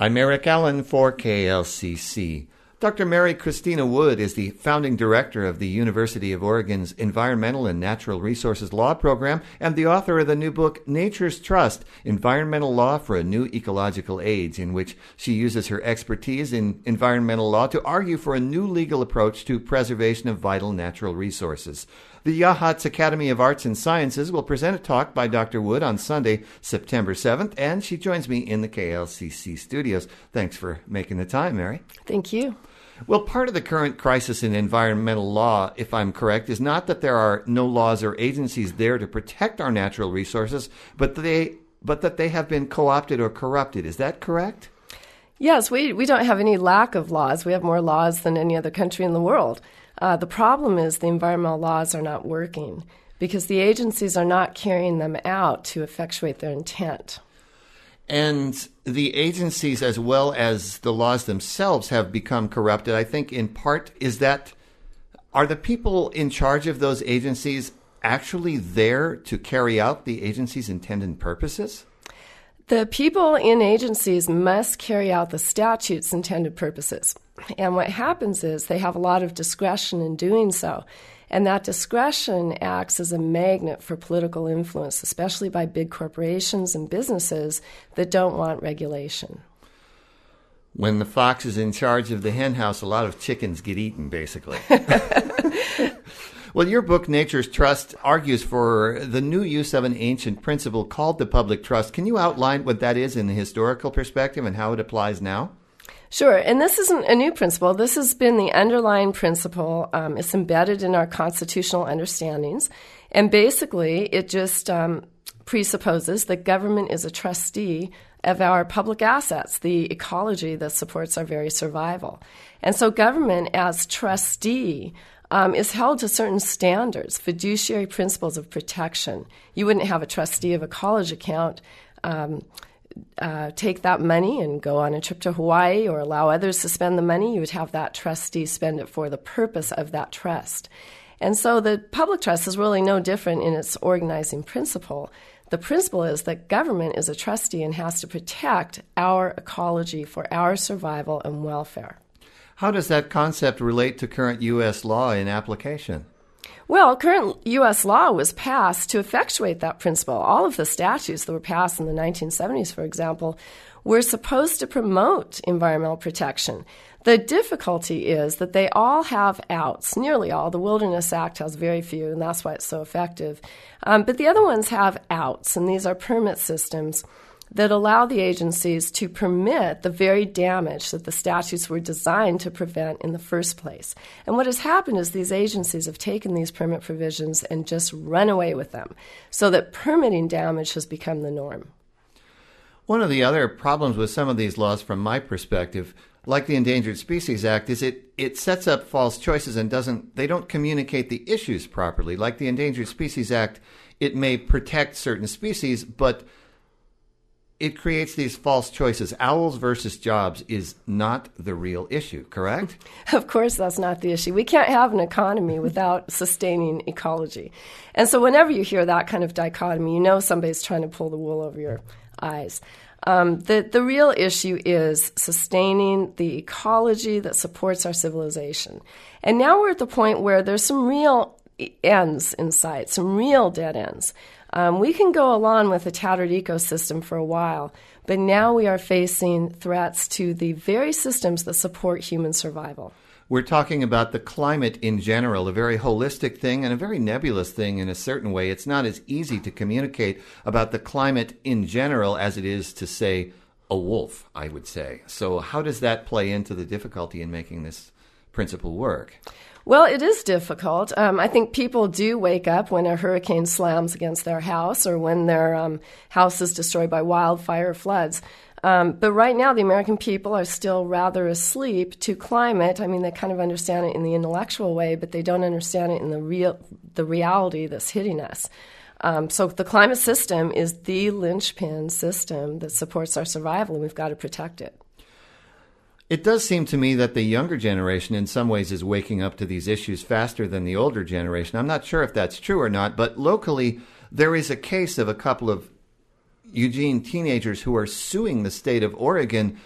I'm Eric Allen for KLCC. Dr. Mary Christina Wood is the founding director of the University of Oregon's Environmental and Natural Resources Law Program and the author of the new book, Nature's Trust, Environmental Law for a New Ecological Age, in which she uses her expertise in environmental law to argue for a new legal approach to preservation of vital natural resources. The Yachats Academy of Arts and Sciences will present a talk by Dr. Wood on Sunday, September 7th, and she joins me in the KLCC studios. Thanks for making the time, Mary. Thank you. Well, part of the current crisis in environmental law, if I'm correct, is not that there are no laws or agencies there to protect our natural resources, but that they have been co-opted or corrupted. Is that correct? Yes, we don't have any lack of laws. We have more laws than any other country in the world. The problem is the environmental laws are not working because the agencies are not carrying them out to effectuate their intent. And the agencies, as well as the laws themselves, have become corrupted. I think in part are the people in charge of those agencies actually there to carry out the agency's intended purposes? The people in agencies must carry out the statute's intended purposes. And what happens is they have a lot of discretion in doing so. And that discretion acts as a magnet for political influence, especially by big corporations and businesses that don't want regulation. When the fox is in charge of the hen house, a lot of chickens get eaten, basically. Well, your book, Nature's Trust, argues for the new use of an ancient principle called the public trust. Can you outline what that is in the historical perspective and how it applies now? Sure, and this isn't a new principle. This has been the underlying principle. It's embedded in our constitutional understandings, and basically it just presupposes that government is a trustee of our public assets, the ecology that supports our very survival. And so government as trustee is held to certain standards, fiduciary principles of protection. You wouldn't have a trustee of a college account take that money and go on a trip to Hawaii or allow others to spend the money. You would have that trustee spend it for the purpose of that trust. And so the public trust is really no different in its organizing principle. The principle is that government is a trustee and has to protect our ecology for our survival and welfare. How does that concept relate to current U.S. law in application? Well, current U.S. law was passed to effectuate that principle. All of the statutes that were passed in the 1970s, for example, were supposed to promote environmental protection. The difficulty is that they all have outs, nearly all. The Wilderness Act has very few, and that's why it's so effective. But the other ones have outs, and these are permit systems that allow the agencies to permit the very damage that the statutes were designed to prevent in the first place. And what has happened is these agencies have taken these permit provisions and just run away with them, so that permitting damage has become the norm. One of the other problems with some of these laws, from my perspective, like the Endangered Species Act, is it sets up false choices and they don't communicate the issues properly. Like the Endangered Species Act, it may protect certain species, but it creates these false choices. Owls versus jobs is not the real issue, correct? Of course, that's not the issue. We can't have an economy without sustaining ecology. And so whenever you hear that kind of dichotomy, you know somebody's trying to pull the wool over your eyes. The real issue is sustaining the ecology that supports our civilization. And now we're at the point where there's some real ends in sight, some real dead ends. We can go along with a tattered ecosystem for a while, but now we are facing threats to the very systems that support human survival. We're talking about the climate in general, a very holistic thing and a very nebulous thing in a certain way. It's not as easy to communicate about the climate in general as it is to, say, a wolf, I would say. So how does that play into the difficulty in making this principle work? Well, it is difficult. I think people do wake up when a hurricane slams against their house or when their house is destroyed by wildfire or floods. But right now, the American people are still rather asleep to climate. I mean, they kind of understand it in the intellectual way, but they don't understand it in the reality that's hitting us. So the climate system is the linchpin system that supports our survival, and we've got to protect it. It does seem to me that the younger generation in some ways is waking up to these issues faster than the older generation. I'm not sure if that's true or not, but locally there is a case of a couple of Eugene teenagers who are suing the state of Oregon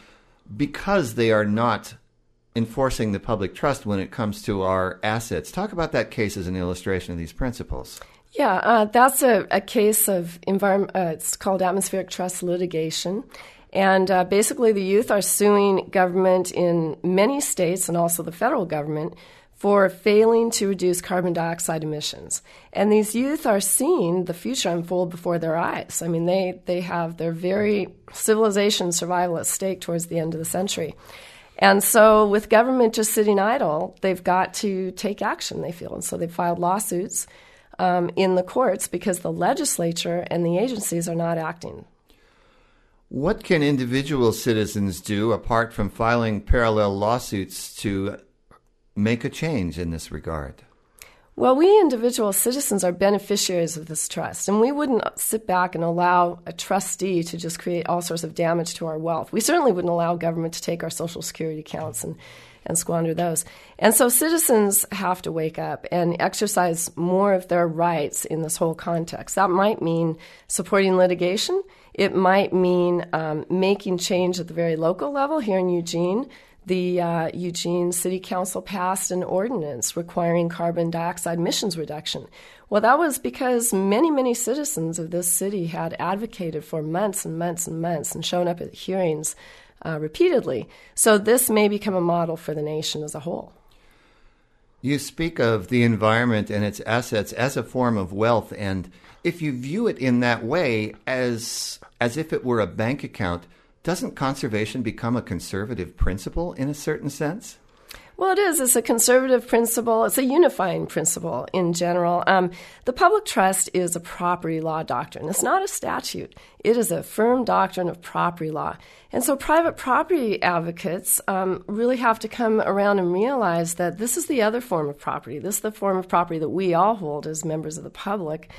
because they are not enforcing the public trust when it comes to our assets. Talk about that case as an illustration of these principles. Yeah, that's a case of it's called atmospheric trust litigation. And basically the youth are suing government in many states and also the federal government for failing to reduce carbon dioxide emissions. And these youth are seeing the future unfold before their eyes. I mean, they have their very civilization survival at stake towards the end of the century. And so with government just sitting idle, they've got to take action, they feel. And so they've filed lawsuits in the courts because the legislature and the agencies are not acting. What can individual citizens do apart from filing parallel lawsuits to make a change in this regard? Well, we individual citizens are beneficiaries of this trust, and we wouldn't sit back and allow a trustee to just create all sorts of damage to our wealth. We certainly wouldn't allow government to take our Social Security accounts and squander those. And so citizens have to wake up and exercise more of their rights in this whole context. That might mean supporting litigation. It might mean making change at the very local level. Here in Eugene, the Eugene City Council passed an ordinance requiring carbon dioxide emissions reduction. Well, that was because many, many citizens of this city had advocated for months and months and months and shown up at hearings repeatedly. So this may become a model for the nation as a whole. You speak of the environment and its assets as a form of wealth, and if you view it in that way as if it were a bank account, doesn't conservation become a conservative principle in a certain sense? Well, it is. It's a conservative principle. It's a unifying principle in general. The public trust is a property law doctrine. It's not a statute. It is a firm doctrine of property law. And so private property advocates really have to come around and realize that this is the other form of property. This is the form of property that we all hold as members of the public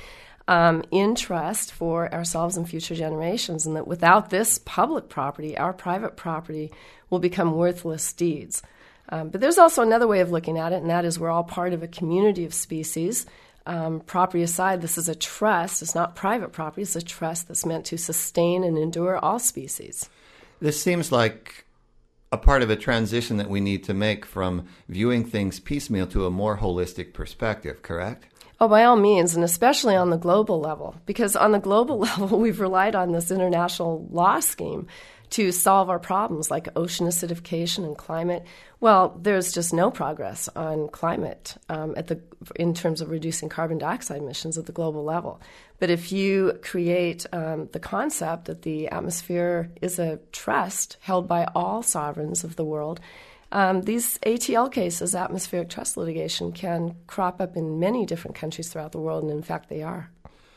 in trust for ourselves and future generations, and that without this public property, our private property will become worthless deeds. But there's also another way of looking at it, and that is we're all part of a community of species. Property aside, this is a trust. It's not private property. It's a trust that's meant to sustain and endure all species. This seems like a part of a transition that we need to make from viewing things piecemeal to a more holistic perspective, correct? Oh, by all means, and especially on the global level, because on the global level, we've relied on this international law scheme to solve our problems like ocean acidification and climate. Well, there's just no progress on climate in terms of reducing carbon dioxide emissions at the global level. But if you create the concept that the atmosphere is a trust held by all sovereigns of the world, these ATL cases, atmospheric trust litigation, can crop up in many different countries throughout the world, and in fact they are.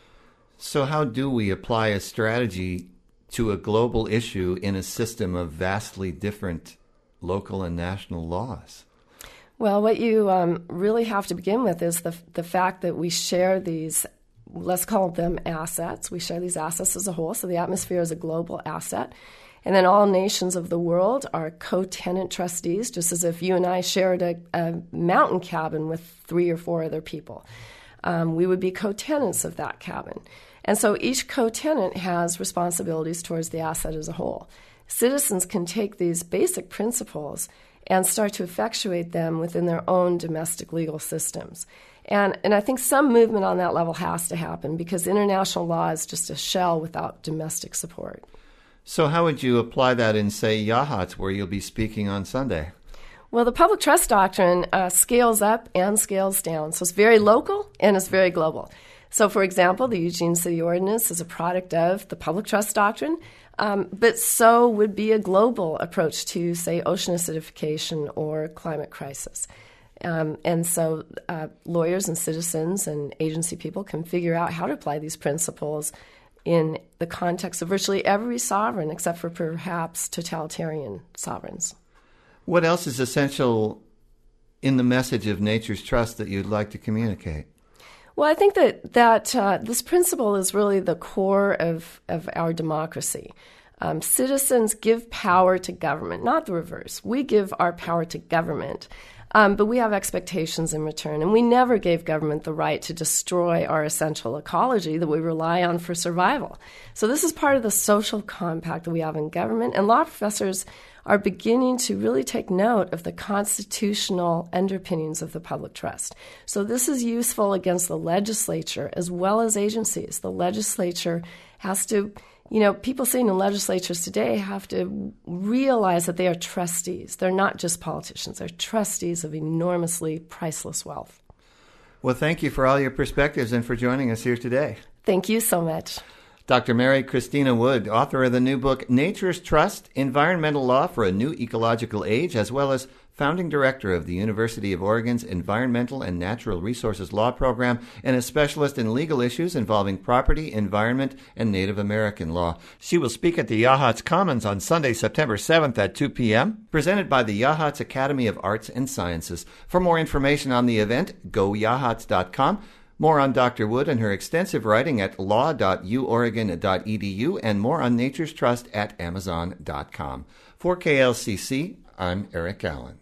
So how do we apply a strategy to a global issue in a system of vastly different local and national laws? Well, what you really have to begin with is the fact that we share these, let's call them assets. We share these assets as a whole, so the atmosphere is a global asset. And then all nations of the world are co-tenant trustees, just as if you and I shared a mountain cabin with 3 or 4 other people. We would be co-tenants of that cabin. And so each co-tenant has responsibilities towards the asset as a whole. Citizens can take these basic principles and start to effectuate them within their own domestic legal systems. And I think some movement on that level has to happen because international law is just a shell without domestic support. So how would you apply that in, say, Yachats, where you'll be speaking on Sunday? Well, the public trust doctrine scales up and scales down. So it's very local and it's very global. So, for example, the Eugene City Ordinance is a product of the public trust doctrine, but so would be a global approach to, say, ocean acidification or climate crisis. And so lawyers and citizens and agency people can figure out how to apply these principles in the context of virtually every sovereign except for perhaps totalitarian sovereigns. What else is essential in the message of Nature's Trust that you'd like to communicate? Well, I think that this principle is really the core of our democracy. Citizens give power to government, not the reverse. We give our power to government, but we have expectations in return. And we never gave government the right to destroy our essential ecology that we rely on for survival. So this is part of the social compact that we have in government, and law professors are beginning to really take note of the constitutional underpinnings of the public trust. So this is useful against the legislature as well as agencies. The legislature has to, people sitting in legislatures today have to realize that they are trustees. They're not just politicians. They're trustees of enormously priceless wealth. Well, thank you for all your perspectives and for joining us here today. Thank you so much. Dr. Mary Christina Wood, author of the new book, Nature's Trust, Environmental Law for a New Ecological Age, as well as founding director of the University of Oregon's Environmental and Natural Resources Law Program and a specialist in legal issues involving property, environment, and Native American law. She will speak at the Yachats Commons on Sunday, September 7th at 2 p.m., presented by the Yachats Academy of Arts and Sciences. For more information on the event, go yachats.com. More on Dr. Wood and her extensive writing at law.uoregon.edu and more on Nature's Trust at amazon.com. For KLCC, I'm Eric Allen.